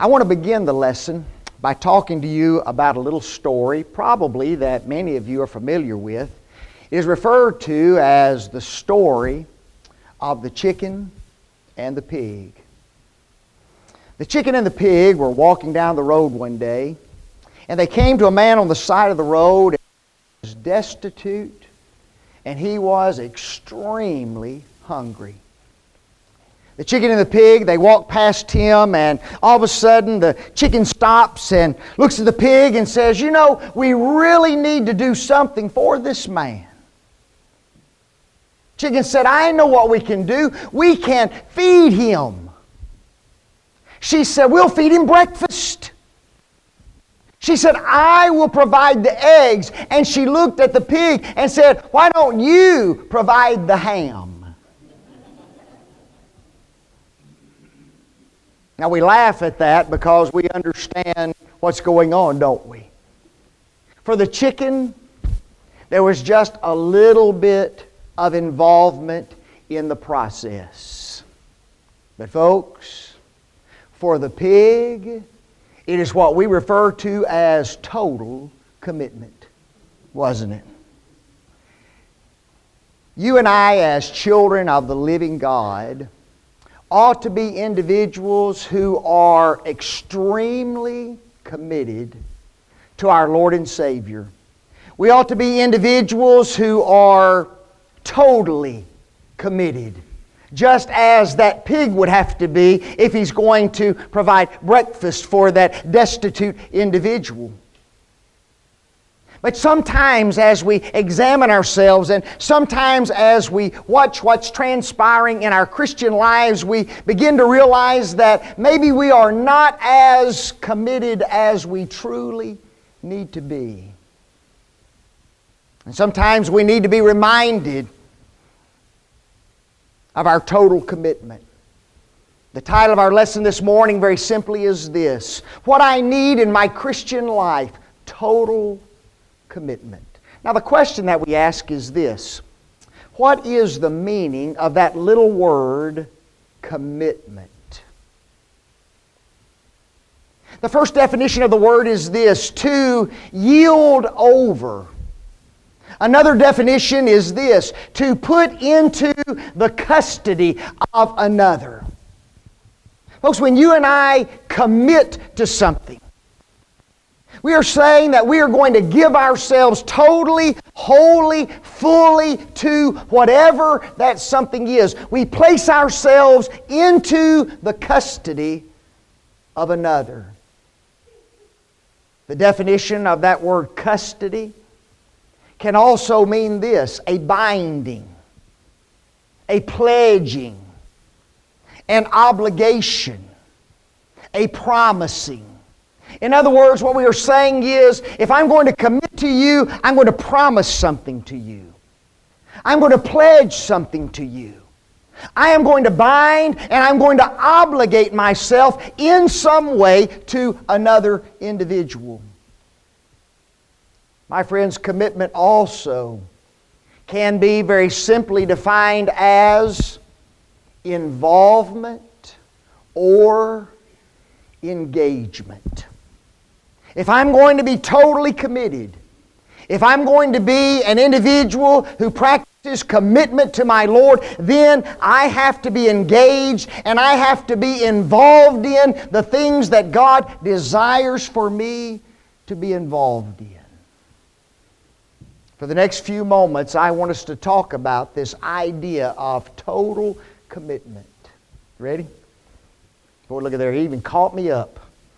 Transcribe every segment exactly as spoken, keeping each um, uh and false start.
I want to begin the lesson by talking to you about a little story, probably that many of you are familiar with. It is referred to as the story of the chicken and the pig. The chicken and the pig were walking down the road one day, and they came to a man on the side of the road. He was destitute, and he was extremely hungry. The chicken and the pig, they walk past him, and all of a sudden the chicken stops and looks at the pig and says, "You know, we really need to do something for this man." Chicken said, "I know what we can do. We can feed him." She said, "We'll feed him breakfast." She said, "I will provide the eggs." And she looked at the pig and said, "Why don't you provide the ham?" Now we laugh at that because we understand what's going on, don't we? For the chicken, there was just a little bit of involvement in the process. But folks, for the pig, it is what we refer to as total commitment, wasn't it? You and I, as children of the living God, ought to be individuals who are extremely committed to our Lord and Savior. We ought to be individuals who are totally committed, just as that pig would have to be if he's going to provide breakfast for that destitute individual. But sometimes as we examine ourselves and sometimes as we watch what's transpiring in our Christian lives, we begin to realize that maybe we are not as committed as we truly need to be. And sometimes we need to be reminded of our total commitment. The title of our lesson this morning very simply is this: What I Need in My Christian Life, Total Commitment. Now the question that we ask is this: what is the meaning of that little word, commitment? The first definition of the word is this: to yield over. Another definition is this: to put into the custody of another. Folks, when you and I commit to something, we are saying that we are going to give ourselves totally, wholly, fully to whatever that something is. We place ourselves into the custody of another. The definition of that word custody can also mean this: a binding, a pledging, an obligation, a promising. In other words, what we are saying is, if I'm going to commit to you, I'm going to promise something to you. I'm going to pledge something to you. I am going to bind and I'm going to obligate myself in some way to another individual. My friends, commitment also can be very simply defined as involvement or engagement. If I'm going to be totally committed, if I'm going to be an individual who practices commitment to my Lord, then I have to be engaged and I have to be involved in the things that God desires for me to be involved in. For the next few moments, I want us to talk about this idea of total commitment. Ready? Boy, look at there. He even caught me up.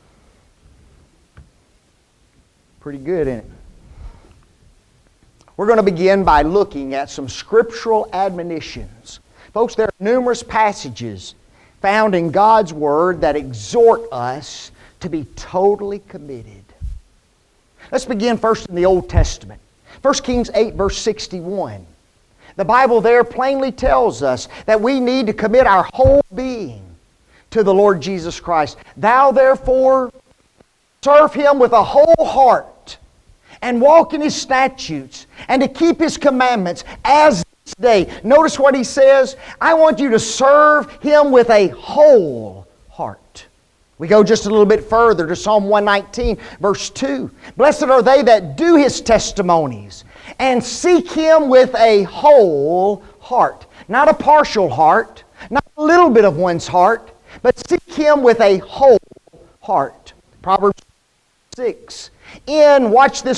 Pretty good, isn't it? We're going to begin by looking at some scriptural admonitions. Folks, there are numerous passages found in God's Word that exhort us to be totally committed. Let's begin first in the Old Testament. First Kings eight, verse sixty-one. The Bible there plainly tells us that we need to commit our whole being to the Lord Jesus Christ. Thou therefore serve Him with a whole heart, and walk in His statutes, and to keep His commandments as this day. Notice what He says: I want you to serve Him with a whole heart. We go just a little bit further to Psalm one nineteen, verse two. Blessed are they that do His testimonies and seek Him with a whole heart. Not a partial heart, not a little bit of one's heart, but seek Him with a whole heart. Proverbs six. In, watch this,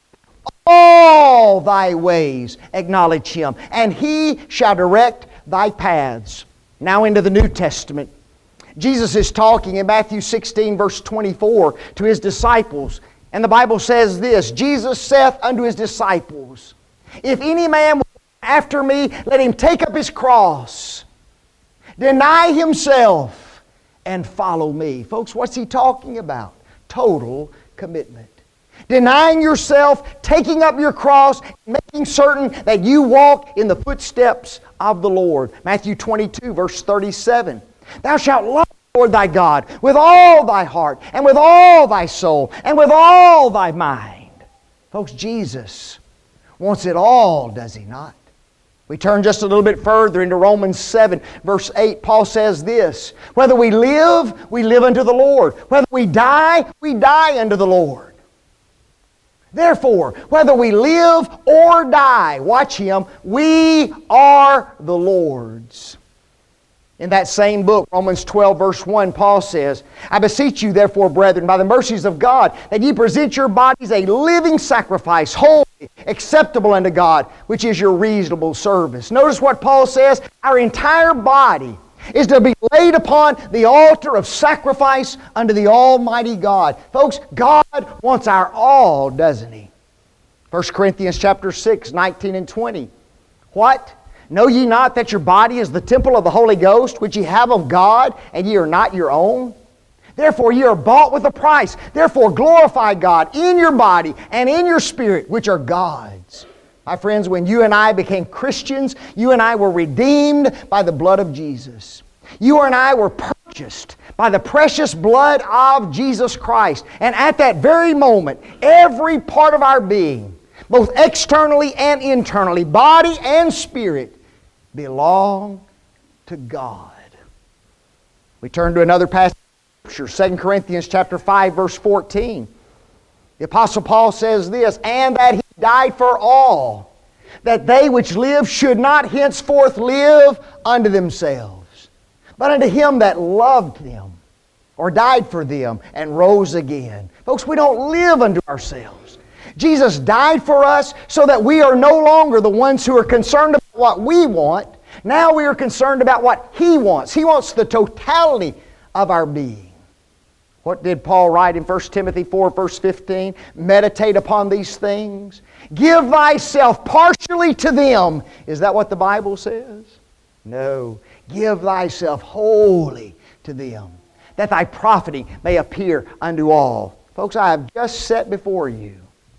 all thy ways acknowledge Him, and He shall direct thy paths. Now into the New Testament. Jesus is talking in Matthew sixteen, verse twenty-four, to His disciples. And the Bible says this, Jesus saith unto His disciples, If any man will come after me, let him take up his cross, deny himself, and follow me. Folks, what's He talking about? Total commitment. Denying yourself, taking up your cross, making certain that you walk in the footsteps of the Lord. Matthew twenty-two, verse thirty-seven. Thou shalt love the Lord thy God with all thy heart, and with all thy soul, and with all thy mind. Folks, Jesus wants it all, does He not? We turn just a little bit further into Romans seven, verse eight. Paul says this, Whether we live, we live unto the Lord. Whether we die, we die unto the Lord. Therefore, whether we live or die, watch Him, we are the Lord's. In that same book, Romans twelve, verse one, Paul says, I beseech you, therefore, brethren, by the mercies of God, that ye present your bodies a living sacrifice, holy, acceptable unto God, which is your reasonable service. Notice what Paul says, our entire body is to be laid upon the altar of sacrifice unto the Almighty God. Folks, God wants our all, doesn't He? First Corinthians chapter six, nineteen and twenty. What? Know ye not that your body is the temple of the Holy Ghost, which ye have of God, and ye are not your own? Therefore ye are bought with a price. Therefore glorify God in your body and in your spirit, which are God's. My friends, when you and I became Christians, you and I were redeemed by the blood of Jesus. You and I were purchased by the precious blood of Jesus Christ. And at that very moment, every part of our being, both externally and internally, body and spirit, belong to God. We turn to another passage of Scripture, Second Corinthians chapter five, verse fourteen. The Apostle Paul says this, And that He died for all, that they which live should not henceforth live unto themselves, but unto Him that loved them, or died for them, and rose again. Folks, we don't live unto ourselves. Jesus died for us so that we are no longer the ones who are concerned about what we want. Now we are concerned about what He wants. He wants the totality of our being. What did Paul write in First Timothy four, verse fifteen? Meditate upon these things. Give thyself partially to them. Is that what the Bible says? No. Give thyself wholly to them, that thy profiting may appear unto all. Folks, I have just set before you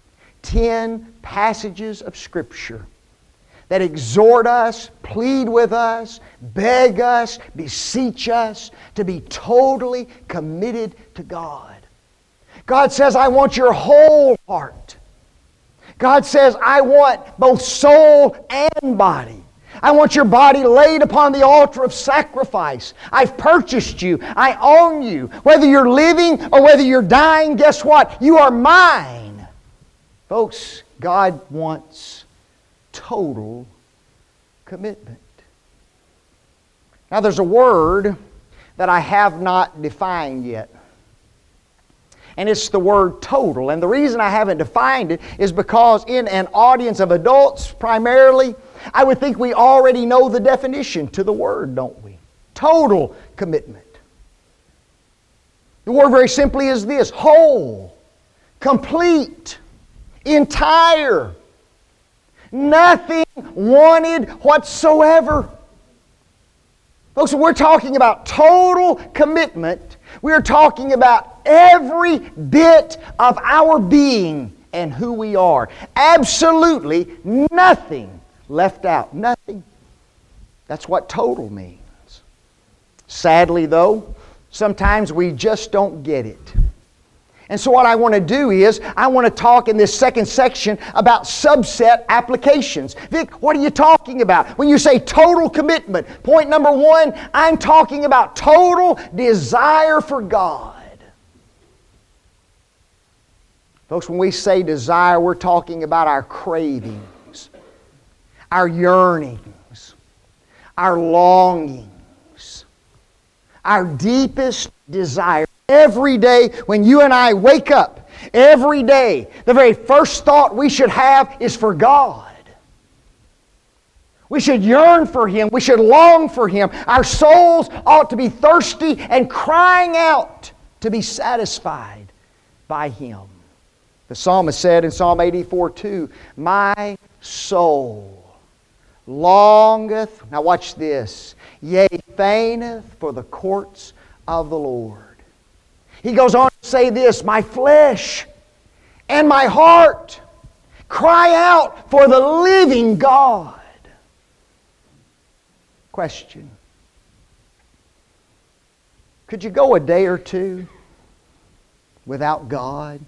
ten passages of Scripture that exhort us, plead with us, beg us, beseech us to be totally committed to God. God says, I want your whole heart. God says, I want both soul and body. I want your body laid upon the altar of sacrifice. I've purchased you. I own you. Whether you're living or whether you're dying, guess what? You are mine. Folks, God wants total commitment. Now there's a word that I have not defined yet. And it's the word total. And the reason I haven't defined it is because in an audience of adults primarily, I would think we already know the definition to the word, don't we? Total commitment. The word very simply is this: whole, complete, entire, nothing wanted whatsoever. Folks, when we're talking about total commitment, we're talking about every bit of our being and who we are. Absolutely nothing left out. Nothing. That's what total means. Sadly, though, sometimes we just don't get it. And so what I want to do is, I want to talk in this second section about subset applications. Vic, what are you talking about? When you say total commitment, point number one, I'm talking about total desire for God. Folks, when we say desire, we're talking about our cravings, our yearnings, our longings, our deepest desire. Every day when you and I wake up, every day, the very first thought we should have is for God. We should yearn for Him. We should long for Him. Our souls ought to be thirsty and crying out to be satisfied by Him. The psalmist said in Psalm eighty-four two, "My soul longeth," now watch this, "yea, fainteth for the courts of the Lord." He goes on to say this, "My flesh and my heart cry out for the living God." Question. Could you go a day or two without God?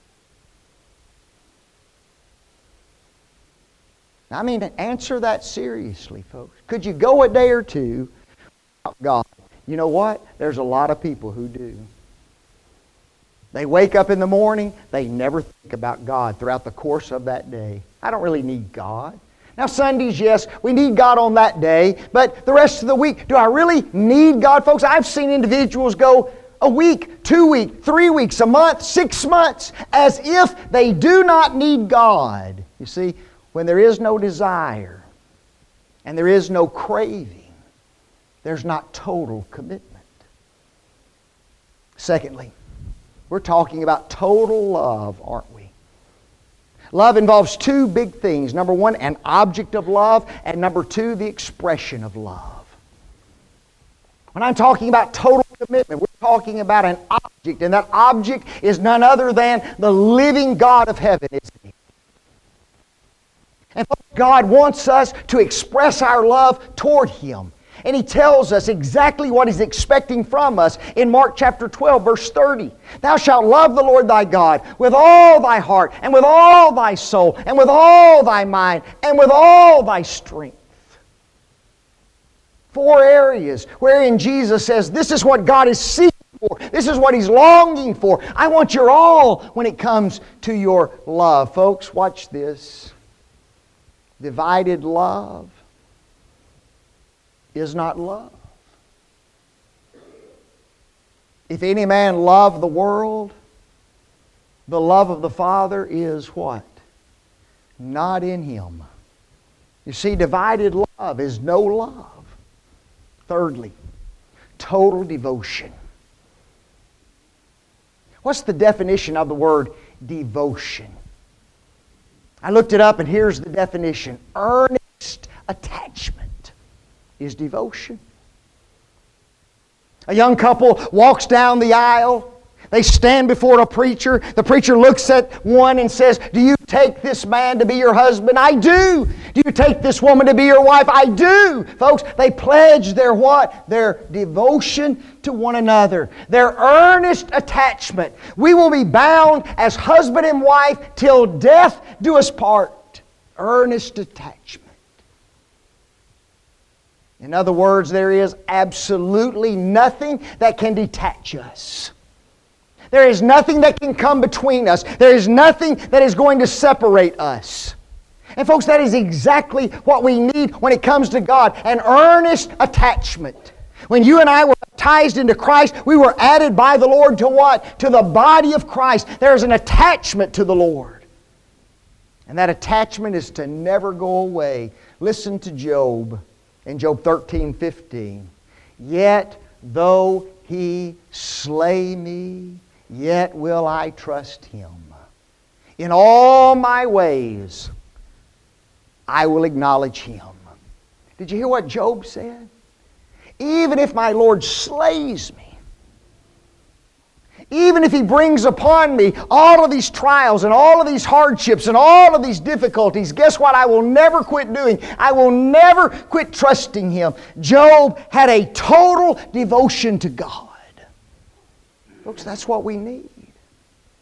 I mean, answer that seriously, folks. Could you go a day or two without God? You know what? There's a lot of people who do. They wake up in the morning, they never think about God throughout the course of that day. I don't really need God. Now Sundays, yes, we need God on that day, but the rest of the week, do I really need God? Folks, I've seen individuals go a week, two weeks, three weeks, a month, six months, as if they do not need God. You see, when there is no desire and there is no craving, there's not total commitment. Secondly, we're talking about total love, aren't we? Love involves two big things. Number one, an object of love, and number two, the expression of love. When I'm talking about total commitment, we're talking about an object, and that object is none other than the living God of heaven, isn't He? And God wants us to express our love toward Him. And He tells us exactly what He's expecting from us in Mark chapter twelve, verse thirty. "Thou shalt love the Lord thy God with all thy heart, and with all thy soul, and with all thy mind, and with all thy strength." Four areas wherein Jesus says, this is what God is seeking for. This is what He's longing for. I want your all when it comes to your love. Folks, watch this. Divided love is not love. If any man love the world, the love of the Father is what? Not in him. You see, divided love is no love. Thirdly, total devotion. What's the definition of the word devotion? I looked it up and here's the definition. Earnest attachment is devotion. A young couple walks down the aisle. They stand before a preacher. The preacher looks at one and says, "Do you take this man to be your husband?" "I do." "Do you take this woman to be your wife?" "I do." Folks, they pledge their what? Their devotion to one another. Their earnest attachment. We will be bound as husband and wife till death do us part. Earnest attachment. In other words, there is absolutely nothing that can detach us. There is nothing that can come between us. There is nothing that is going to separate us. And folks, that is exactly what we need when it comes to God. An earnest attachment. When you and I were baptized into Christ, we were added by the Lord to what? To the body of Christ. There is an attachment to the Lord. And that attachment is to never go away. Listen to Job in Job thirteen fifteen. "Yet though he slay me, yet will I trust him. In all my ways, I will acknowledge him." Did you hear what Job said? Even if my Lord slays me, even if He brings upon me all of these trials and all of these hardships and all of these difficulties, guess what? I will never quit doing. I will never quit trusting Him. Job had a total devotion to God. Folks, that's what we need.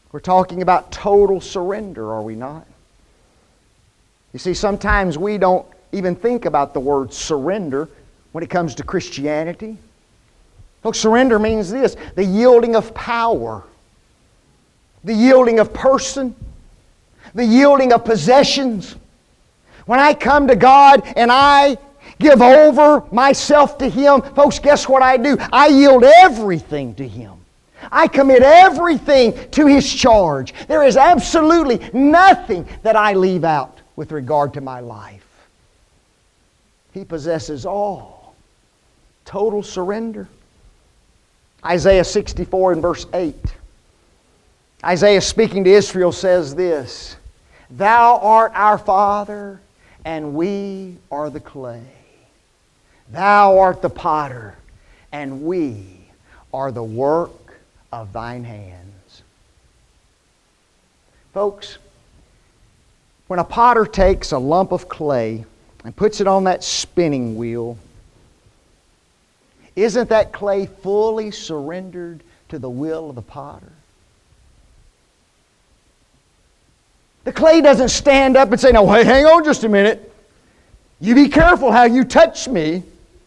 We're talking about total surrender, are we not? You see, sometimes we don't even think about the word surrender when it comes to Christianity. Folks, surrender means this: the yielding of power, the yielding of person, the yielding of possessions. When I come to God and I give over myself to Him, folks, guess what I do? I yield everything to Him. I commit everything to His charge. There is absolutely nothing that I leave out with regard to my life. He possesses all. Total surrender. Isaiah sixty-four and verse eight. Isaiah, speaking to Israel, says this: Thou art our Father, and we are the clay. Thou art the potter, and we are the work of Thine hands. Folks, when a potter takes a lump of clay and puts it on that spinning wheel, isn't that clay fully surrendered to the will of the potter? The clay doesn't stand up and say, no, hey, hang on just a minute. You be careful how you touch me.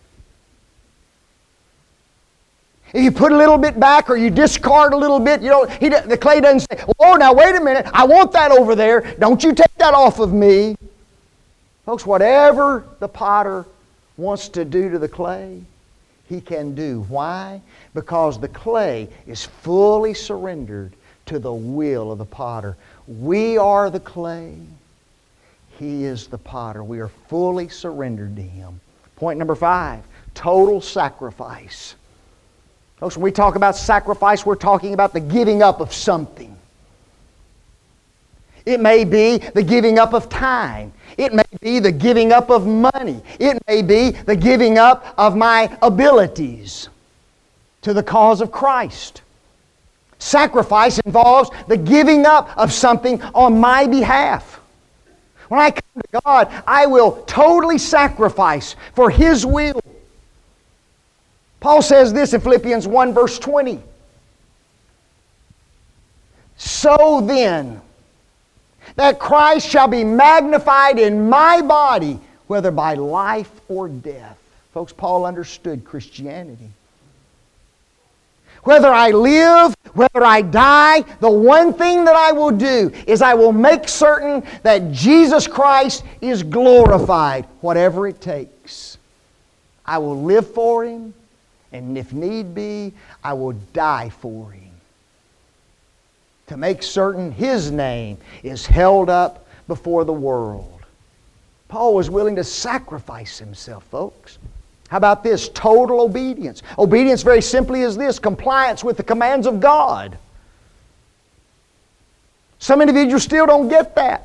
If you put a little bit back or you discard a little bit, you know, he, the clay doesn't say, oh, now wait a minute, I want that over there. Don't you take that off of me. Folks, whatever the potter wants to do to the clay, he can do. Why? Because the clay is fully surrendered to the will of the potter. We are the clay. He is the potter. We are fully surrendered to Him. Point number five, total sacrifice. Folks, when we talk about sacrifice, we're talking about the giving up of something. It may be the giving up of time. It may be the giving up of money. It may be the giving up of my abilities to the cause of Christ. Sacrifice involves the giving up of something on my behalf. When I come to God, I will totally sacrifice for His will. Paul says this in Philippians one verse twenty. So then, that Christ shall be magnified in my body, whether by life or death. Folks, Paul understood Christianity. Whether I live, whether I die, the one thing that I will do is I will make certain that Jesus Christ is glorified, whatever it takes. I will live for Him, and if need be, I will die for Him, to make certain His name is held up before the world. Paul was willing to sacrifice himself, folks. How about this? Total obedience. Obedience very simply is this: compliance with the commands of God. Some individuals still don't get that.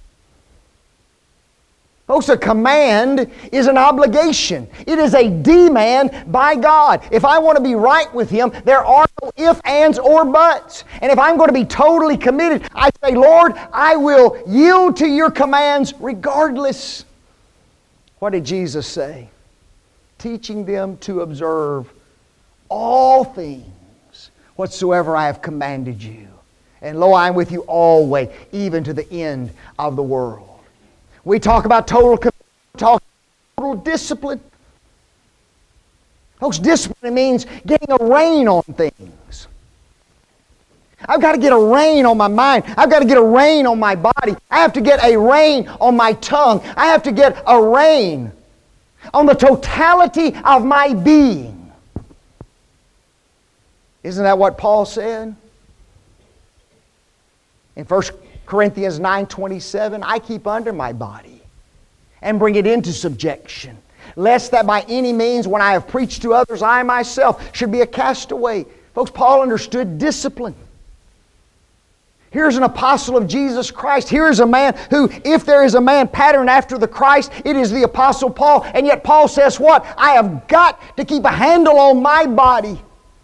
Folks, a command is an obligation. It is a demand by God. If I want to be right with Him, there are no ifs, ands, or buts. And if I'm going to be totally committed, I say, Lord, I will yield to Your commands regardless. What did Jesus say? Teaching them to observe all things whatsoever I have commanded you. And lo, I am with you always, even to the end of the world. We talk about total talk total discipline. Folks, discipline means getting a rein on things. I've got to get a rein on my mind. I've got to get a rein on my body. I have to get a rein on my tongue. I have to get a rein on the totality of my being. Isn't that what Paul said? In First Corinthians nine twenty-seven, I keep under my body and bring it into subjection, lest that by any means when I have preached to others, I myself should be a castaway. Folks, Paul understood discipline. Here's an apostle of Jesus Christ. Here is a man who, if there is a man patterned after the Christ, it is the apostle Paul. And yet Paul says what? I have got to keep a handle on my body.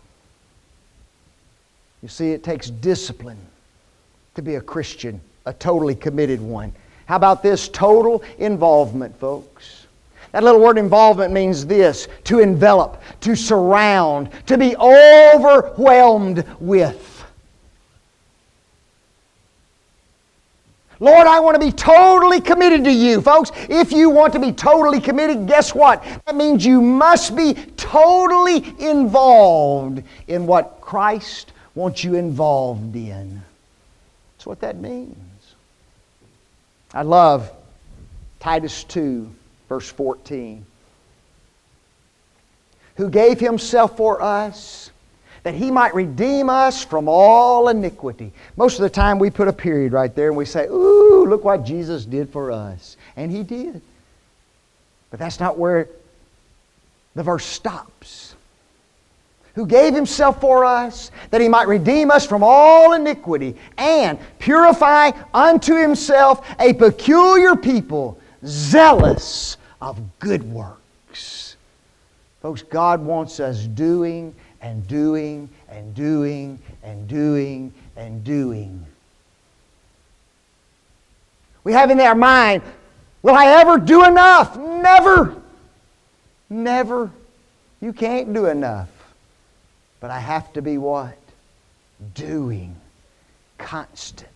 You see, it takes discipline to be a Christian, a totally committed one. How about this? Total involvement, folks. That little word involvement means this: to envelop, to surround, to be overwhelmed with. Lord, I want to be totally committed to you. Folks, if you want to be totally committed, guess what? That means you must be totally involved in what Christ wants you involved in. That's what that means. I love Titus two, verse fourteen. Who gave Himself for us, that He might redeem us from all iniquity. Most of the time we put a period right there and we say, ooh, look what Jesus did for us. And He did. But that's not where the verse stops. Who gave Himself for us, that He might redeem us from all iniquity, and purify unto Himself a peculiar people, zealous of good works. Folks, God wants us doing and doing and doing and doing and doing. We have in our mind, will I ever do enough? Never. Never. You can't do enough. But I have to be what? Doing constantly.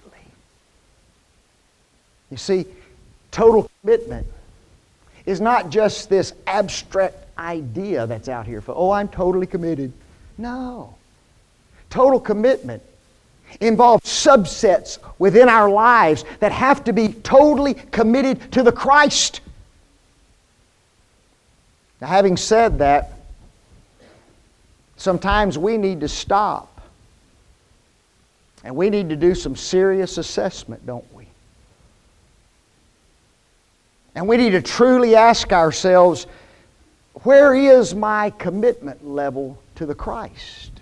You see, total commitment is not just this abstract idea that's out here for, oh, I'm totally committed. No. Total commitment involves subsets within our lives that have to be totally committed to the Christ. Now, having said that, sometimes we need to stop and we need to do some serious assessment, don't we? And we need to truly ask ourselves, where is my commitment level to the Christ?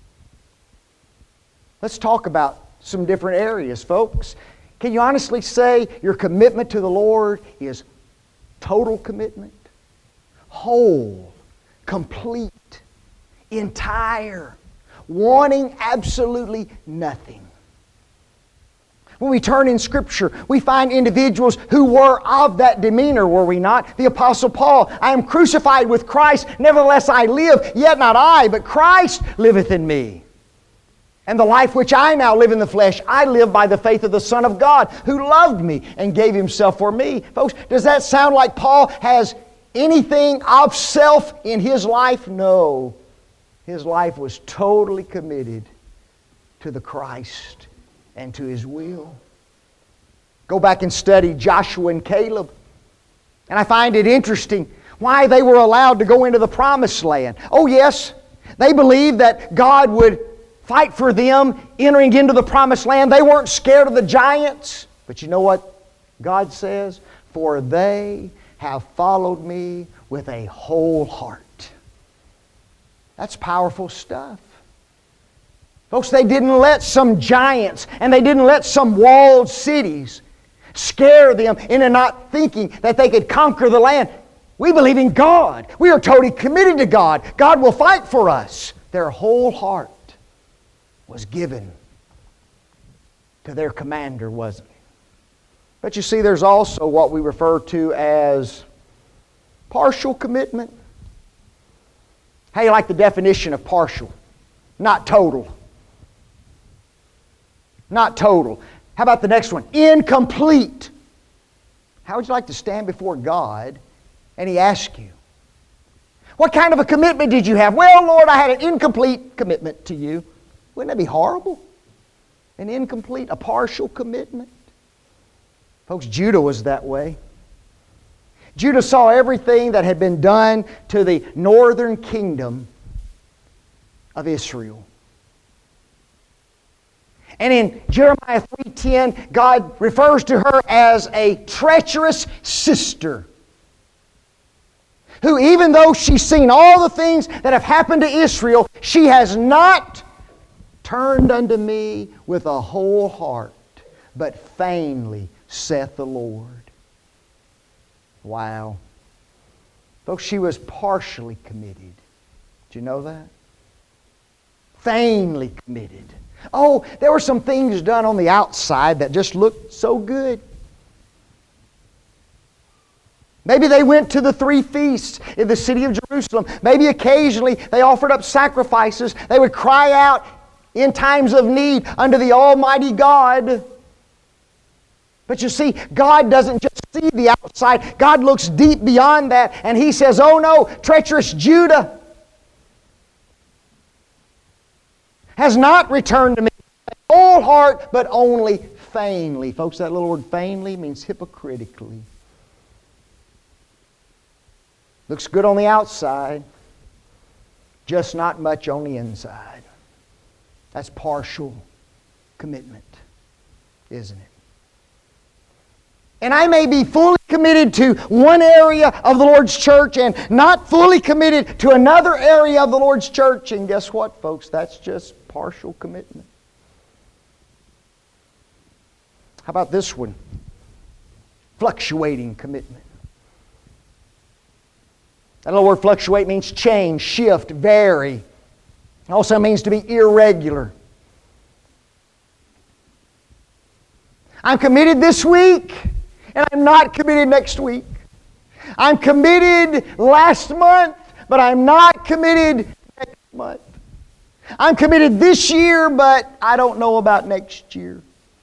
Let's talk about some different areas, folks. Can you honestly say your commitment to the Lord is total commitment? Whole, complete, entire, wanting absolutely nothing. When we turn in Scripture, we find individuals who were of that demeanor, were we not? The Apostle Paul, I am crucified with Christ, nevertheless I live, yet not I, but Christ liveth in me. And the life which I now live in the flesh, I live by the faith of the Son of God, who loved me and gave Himself for me. Folks, does that sound like Paul has anything of self in his life? No. His life was totally committed to the Christ and to His will. Go back and study Joshua and Caleb. And I find it interesting why they were allowed to go into the promised land. Oh yes, they believed that God would fight for them entering into the promised land. They weren't scared of the giants. But you know what God says? For they have followed me with a whole heart. That's powerful stuff. Folks, they didn't let some giants and they didn't let some walled cities scare them into not thinking that they could conquer the land. We believe in God. We are totally committed to God. God will fight for us. Their whole heart was given to their commander, wasn't it? But you see, there's also what we refer to as partial commitment. How do you like the definition of partial? Not total. Not total. How about the next one? Incomplete. How would you like to stand before God and He asks you, what kind of a commitment did you have? Well, Lord, I had an incomplete commitment to you. Wouldn't that be horrible? An incomplete, a partial commitment. Folks, Judah was that way. Judah saw everything that had been done to the northern kingdom of Israel. And in Jeremiah three ten, God refers to her as a treacherous sister, who even though she's seen all the things that have happened to Israel, she has not turned unto me with a whole heart, but feignedly, saith the Lord. Wow. Folks, she was partially committed. Did you know that? Feignedly committed. Oh, there were some things done on the outside that just looked so good. Maybe they went to the three feasts in the city of Jerusalem. Maybe occasionally they offered up sacrifices. They would cry out in times of need unto the Almighty God. But you see, God doesn't just see the outside. God looks deep beyond that, and He says, oh no, treacherous Judah has not returned to me with whole heart, but only feignedly. Folks, that little word feignedly means hypocritically. Looks good on the outside, just not much on the inside. That's partial commitment, isn't it? And I may be fully committed to one area of the Lord's church and not fully committed to another area of the Lord's church. And guess what, folks? That's just partial commitment. How about this one? Fluctuating commitment. That little word fluctuate means change, shift, vary. It also means to be irregular. I'm committed this week, and I'm not committed next week. I'm committed last month, but I'm not committed next month. I'm committed this year, but I don't know about next year.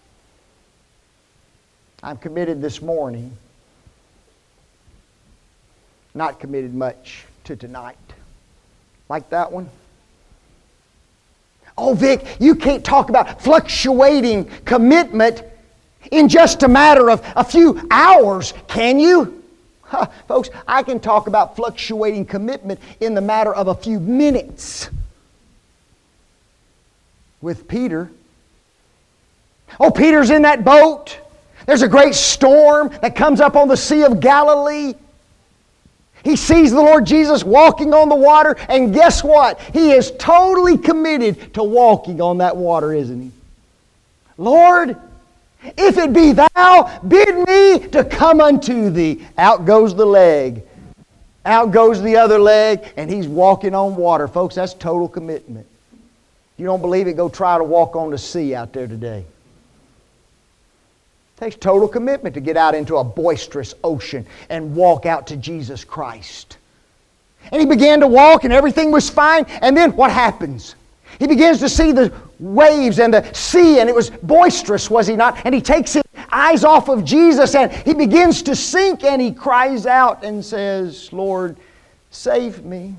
I'm committed this morning, not committed much to tonight. Like that one? Oh, Vic, you can't talk about fluctuating commitment in just a matter of a few hours, can you? Huh, folks, I can talk about fluctuating commitment in the matter of a few minutes. With Peter. Oh, Peter's in that boat. There's a great storm that comes up on the Sea of Galilee. He sees the Lord Jesus walking on the water, and guess what? He is totally committed to walking on that water, isn't he? Lord, if it be Thou, bid me to come unto Thee. Out goes the leg. Out goes the other leg, and he's walking on water. Folks, that's total commitment. If you don't believe it, go try to walk on the sea out there today. It takes total commitment to get out into a boisterous ocean and walk out to Jesus Christ. And he began to walk and everything was fine. And then what happens? He begins to see the waves and the sea, and it was boisterous, was he not? And he takes his eyes off of Jesus and he begins to sink, and he cries out and says, Lord, save me.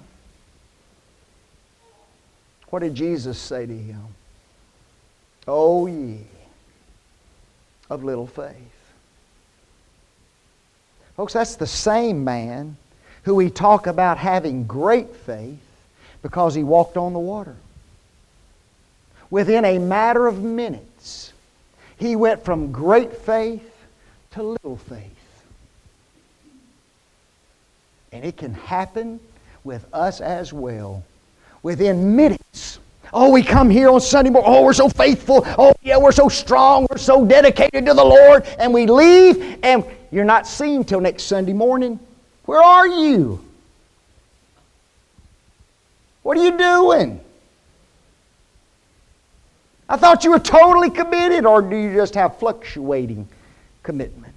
What did Jesus say to him? O ye of little faith. Folks, that's the same man who we talk about having great faith because he walked on the water. Within a matter of minutes, he went from great faith to little faith. And it can happen with us as well. Within minutes. Oh, we come here on Sunday morning. Oh, we're so faithful. Oh, yeah, we're so strong. We're so dedicated to the Lord. And we leave, and you're not seen till next Sunday morning. Where are you? What are you doing? I thought you were totally committed, or do you just have fluctuating commitment?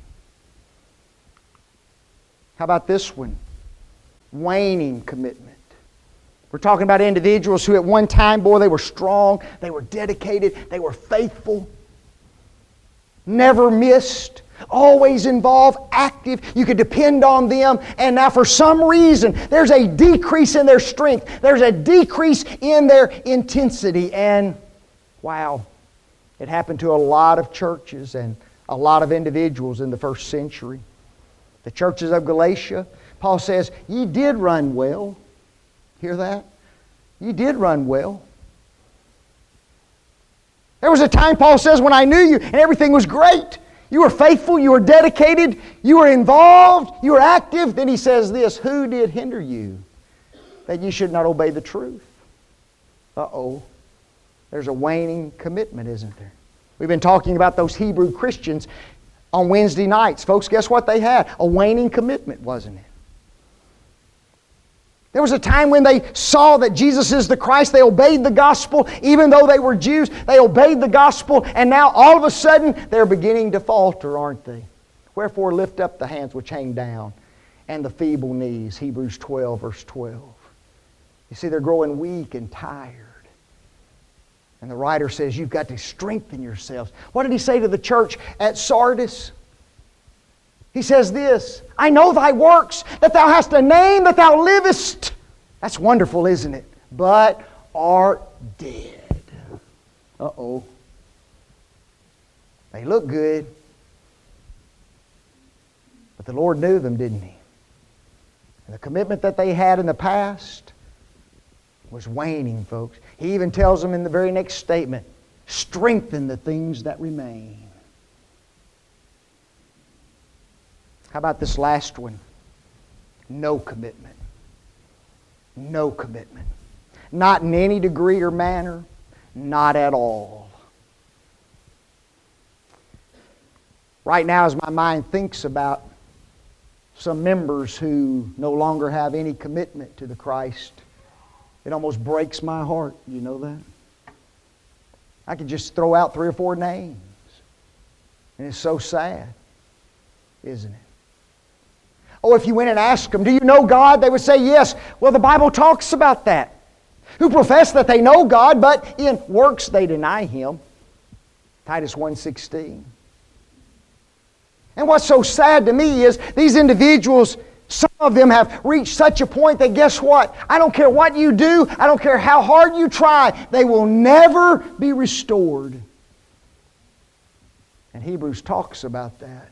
How about this one? Waning commitment. We're talking about individuals who at one time, boy, they were strong, they were dedicated, they were faithful, never missed, always involved, active. You could depend on them. And now for some reason, there's a decrease in their strength. There's a decrease in their intensity. And wow, it happened to a lot of churches and a lot of individuals in the first century. The churches of Galatia, Paul says, ye did run well. Hear that? You did run well. There was a time, Paul says, when I knew you and everything was great. You were faithful, you were dedicated, you were involved, you were active. Then he says this, who did hinder you that you should not obey the truth? Uh-oh. There's a waning commitment, isn't there? We've been talking about those Hebrew Christians on Wednesday nights. Folks, guess what they had? A waning commitment, wasn't it? There was a time when they saw that Jesus is the Christ. They obeyed the gospel. Even though they were Jews, they obeyed the gospel. And now all of a sudden, they're beginning to falter, aren't they? Wherefore lift up the hands which hang down and the feeble knees. Hebrews twelve, verse twelve. You see, they're growing weak and tired. And the writer says, you've got to strengthen yourselves. What did he say to the church at Sardis? He says this, I know thy works, that thou hast a name, that thou livest. That's wonderful, isn't it? But art dead. Uh-oh. They look good. But the Lord knew them, didn't He? And the commitment that they had in the past was waning, folks. He even tells them in the very next statement, strengthen the things that remain. How about this last one? No commitment. No commitment. Not in any degree or manner. Not at all. Right now, as my mind thinks about some members who no longer have any commitment to the Christ, it almost breaks my heart. You know that? I could just throw out three or four names. And it's so sad, isn't it? Oh, if you went and asked them, do you know God? They would say yes. Well, the Bible talks about that. Who profess that they know God, but in works they deny Him. Titus one sixteen. And what's so sad to me is these individuals, some of them have reached such a point that guess what? I don't care what you do. I don't care how hard you try. They will never be restored. And Hebrews talks about that.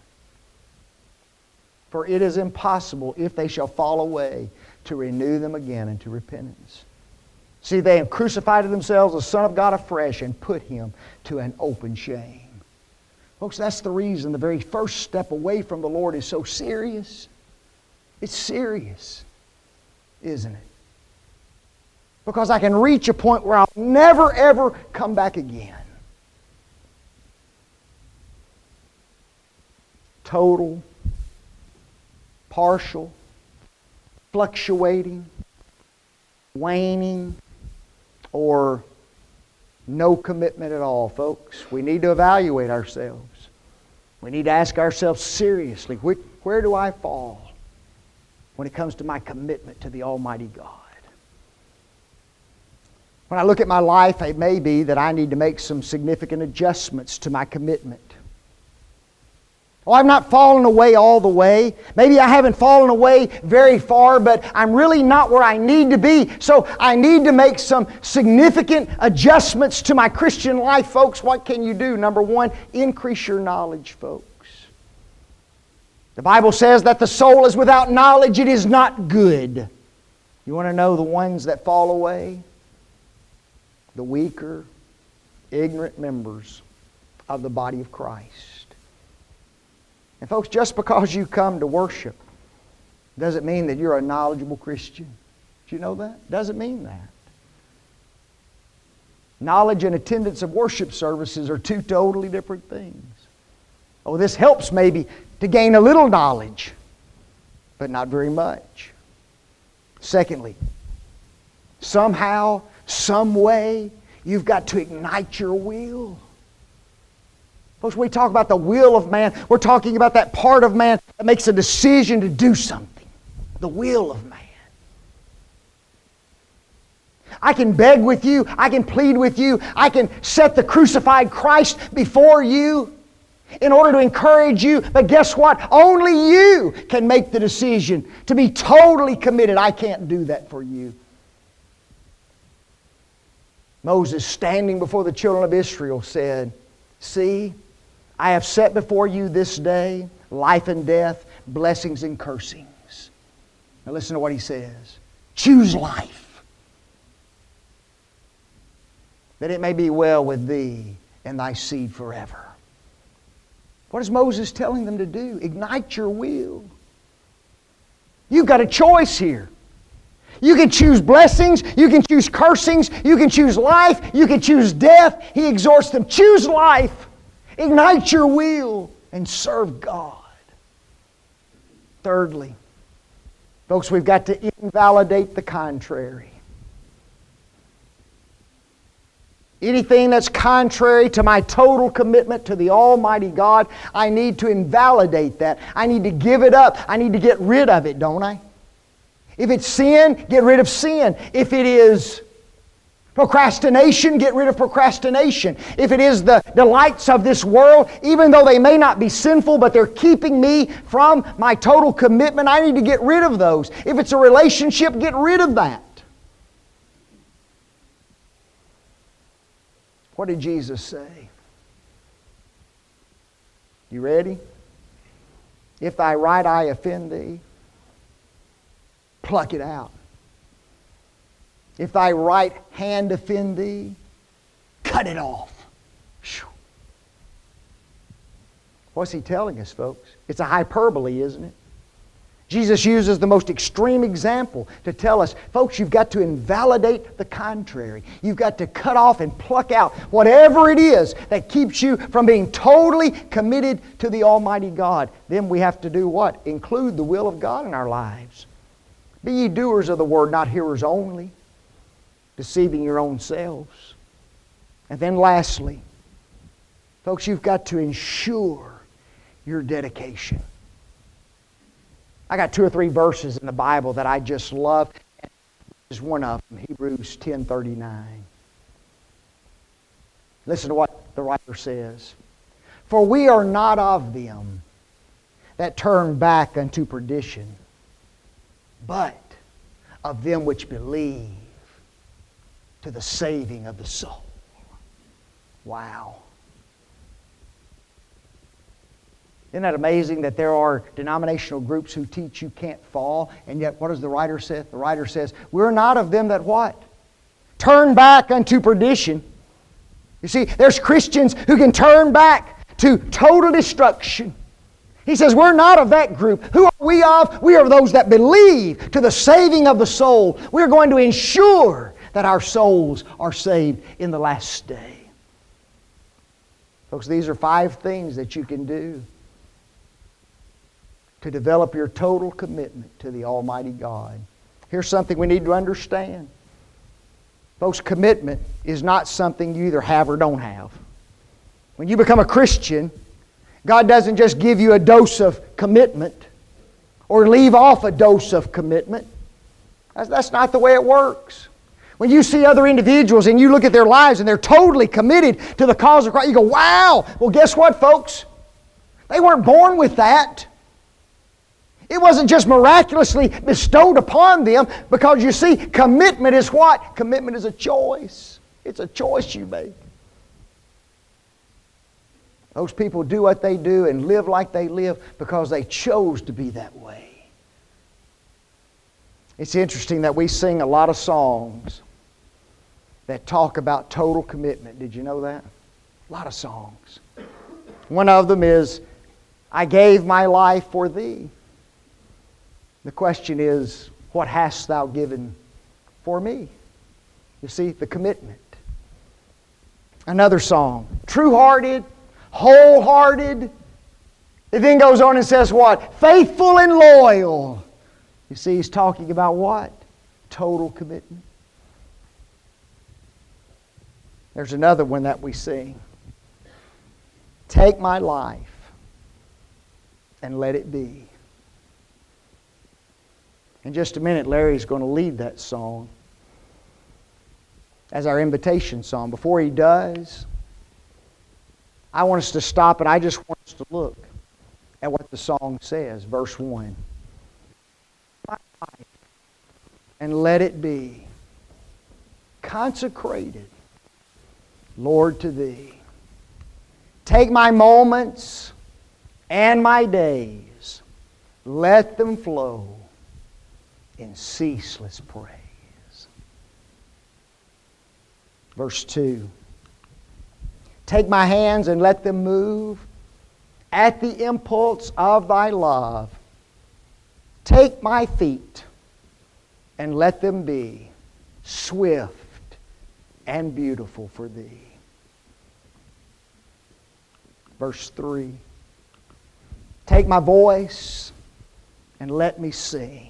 For it is impossible, if they shall fall away, to renew them again into repentance. See, they have crucified to themselves the Son of God afresh and put Him to an open shame. Folks, that's the reason the very first step away from the Lord is so serious. It's serious, isn't it? Because I can reach a point where I'll never, ever come back again. Total, partial, fluctuating, waning, or no commitment at all, folks. We need to evaluate ourselves. We need to ask ourselves seriously, where, where do I fall when it comes to my commitment to the Almighty God? When I look at my life, it may be that I need to make some significant adjustments to my commitment. Oh, I've not fallen away all the way. Maybe I haven't fallen away very far, but I'm really not where I need to be. So I need to make some significant adjustments to my Christian life, folks. What can you do? Number one, increase your knowledge, folks. The Bible says that the soul is without knowledge, it is not good. You want to know the ones that fall away? The weaker, ignorant members of the body of Christ. And folks, just because you come to worship doesn't mean that you're a knowledgeable Christian. Do you know that? Doesn't mean that. Knowledge and attendance of worship services are two totally different things. Oh, this helps maybe to gain a little knowledge, but not very much. Secondly, somehow, some way, you've got to ignite your will. Folks, we talk about the will of man. We're talking about that part of man that makes a decision to do something. The will of man. I can beg with you. I can plead with you. I can set the crucified Christ before you in order to encourage you. But guess what? Only you can make the decision to be totally committed. I can't do that for you. Moses, standing before the children of Israel, said, see, I have set before you this day life and death, blessings and cursings. Now listen to what he says. Choose life, that it may be well with thee and thy seed forever. What is Moses telling them to do? Ignite your will. You've got a choice here. You can choose blessings, you can choose cursings, you can choose life, you can choose death. He exhorts them, choose life. Ignite your will and serve God. Thirdly, folks, we've got to invalidate the contrary. Anything that's contrary to my total commitment to the Almighty God, I need to invalidate that. I need to give it up. I need to get rid of it, don't I? If it's sin, get rid of sin. If it is Procrastination, get rid of procrastination. If it is the delights of this world, even though they may not be sinful, but they're keeping me from my total commitment, I need to get rid of those. If it's a relationship, get rid of that. What did Jesus say? You ready? If thy right eye offend thee, pluck it out. If thy right hand offend thee, cut it off. Whew. What's he telling us, folks? It's a hyperbole, isn't it? Jesus uses the most extreme example to tell us, folks, you've got to invalidate the contrary. You've got to cut off and pluck out whatever it is that keeps you from being totally committed to the Almighty God. Then we have to do what? Include the will of God in our lives. Be ye doers of the word, not hearers only, deceiving your own selves. And then lastly, folks, you've got to ensure your dedication. I got two or three verses in the Bible that I just love. This is one of them, Hebrews ten thirty-nine. Listen to what the writer says. For we are not of them that turn back unto perdition, but of them which believe to the saving of the soul. Wow. Isn't that amazing that there are denominational groups who teach you can't fall, and yet what does the writer say? The writer says, we're not of them that what? Turn back unto perdition. You see, there's Christians who can turn back to total destruction. He says, we're not of that group. Who are we of? We are those that believe to the saving of the soul. We're going to ensure that our souls are saved in the last day. Folks, these are five things that you can do to develop your total commitment to the Almighty God. Here's something we need to understand. Folks, commitment is not something you either have or don't have. When you become a Christian, God doesn't just give you a dose of commitment or leave off a dose of commitment. That's, that's not the way it works. When you see other individuals and you look at their lives and they're totally committed to the cause of Christ, you go, wow! Well, guess what, folks? They weren't born with that. It wasn't just miraculously bestowed upon them, because you see, commitment is what? Commitment is a choice. It's a choice you make. Those people do what they do and live like they live because they chose to be that way. It's interesting that we sing a lot of songs that talk about total commitment. Did you know that? A lot of songs. One of them is, I gave my life for thee. The question is, what hast thou given for me? You see, the commitment. Another song, true-hearted, wholehearted. It then goes on and says what? Faithful and loyal. You see, he's talking about what? Total commitment. There's another one that we sing. Take my life and let it be. In just a minute, Larry's going to lead that song as our invitation song. Before he does, I want us to stop and I just want us to look at what the song says. Verse one. My life and let it be consecrated, Lord, to Thee. Take my moments and my days. Let them flow in ceaseless praise. Verse two. Take my hands and let them move at the impulse of Thy love. Take my feet and let them be swift and beautiful for Thee. Verse three. Take my voice and let me sing.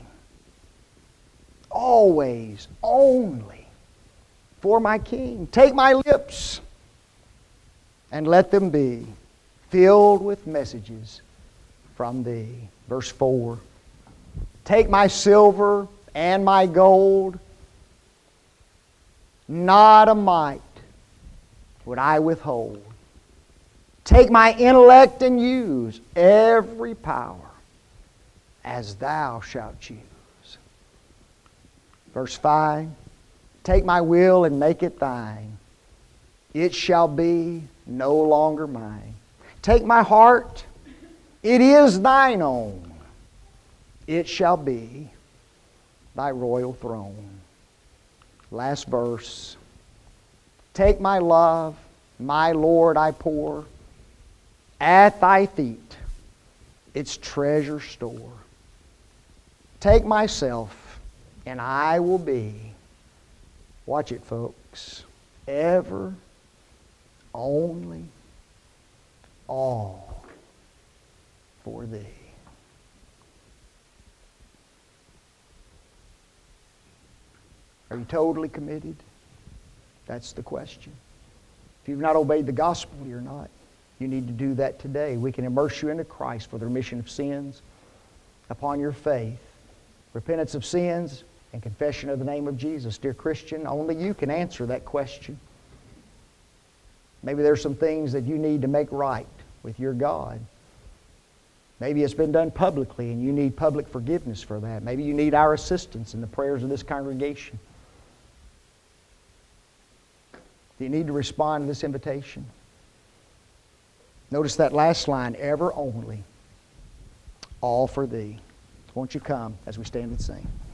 Always, only for my King. Take my lips and let them be filled with messages from Thee. Verse four. Take my silver and my gold. not a mite would I withhold. Take my intellect and use every power as thou shalt choose. Verse five, take my will and make it thine. It shall be no longer mine. Take my heart, it is thine own. It shall be thy royal throne. Last verse. Take my love, my Lord, I pour at thy feet its treasure store. Take myself, and I will be, watch it folks, ever, only, all for thee. Are you totally committed? That's the question. If you've not obeyed the gospel, you're not. You need to do that today. We can immerse you into Christ for the remission of sins upon your faith, repentance of sins, and confession of the name of Jesus. Dear Christian, only you can answer that question. Maybe there's some things that you need to make right with your God. Maybe it's been done publicly and you need public forgiveness for that. Maybe you need our assistance in the prayers of this congregation. Do you need to respond to this invitation? Notice that last line, ever only, all for thee. Won't you come as we stand and sing?